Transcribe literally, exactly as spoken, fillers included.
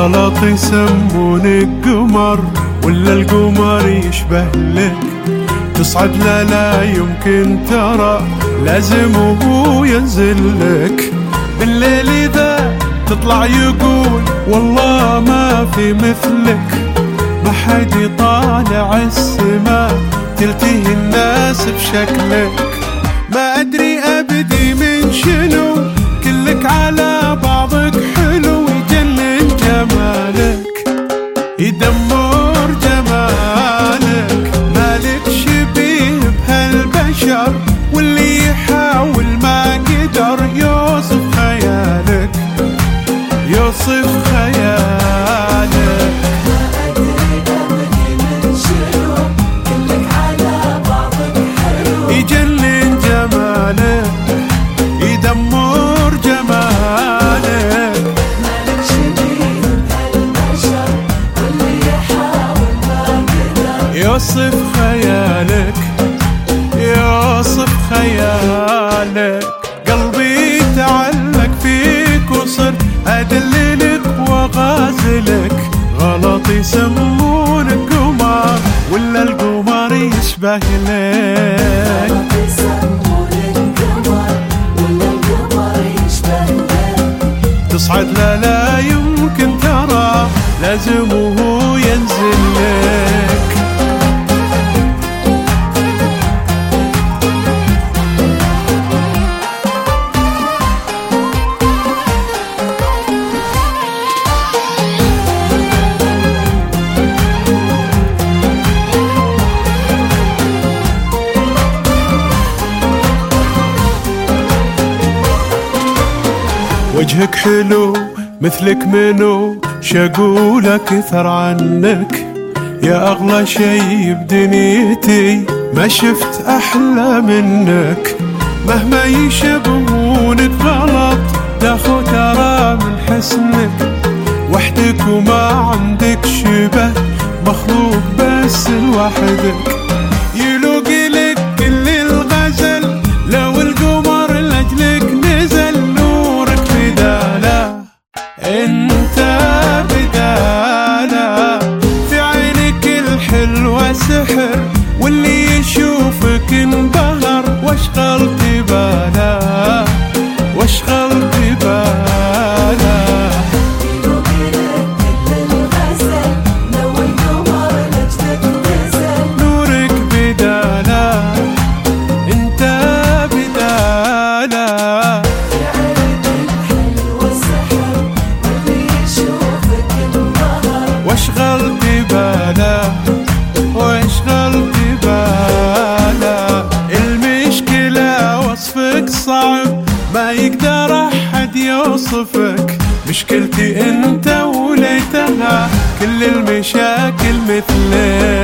غلط يسمونك قمر ولا القمر يشبه لك. تصعد لا لا يمكن ترى، لازم وهو ينزل لك. بالليل إذا تطلع يقول والله ما في مثلك. ما حد يطالع السماء تلتهي الناس بشكلك. ما أدري أبدي من شنو، كلك على بعضك حلو. يجنن جمالك يدمر جمالك، مالك شبيه بهالبشر، واللي يحاول ما قدر يوصف خيالك يوصف خيالك. ما أدري أبدي من شنو، كلك على بعضك حلو. يجنن جمالك يدمر جمالك، مالك شبيه بهالبشر، واللي يحاول ما قدر يوصف خيالك يوصف خيالك. قلبي تعلق فيك وصر أدللك وغازلك. غلط يسمونك قمر ولا القمر يشبه لك. غلط يسمونك قمر ولا القمر يشبه لك. تصعد لا لا يمكن ترى، لازم وهو ينزل لك. وجهك حلو مثلك منو، شقول اكثر عنك. يا اغلى شي بدنيتي، ما شفت احلى منك. مهما يشبهونك غلط، داخو ترى من حسنك. وحدك وما عندك شبه، مخلوق بس لوحدك. يلوق لك كل الغزل، لو القمر لاجلك نزل. انت بدالة في عينك الحلوة سحر، واللي يشوفك انبهر. واشغلت باله واشغلت باله. يلوق لك كل الغزل، لو القمر لاجلك نزل. نورك بدالة انت بدالة، واشغلت باله واشغلت باله. المشكلة وصفك صعب، ما يقدر احد يوصفك. مشكلتي انت وليتها كل المشاكل مثلك.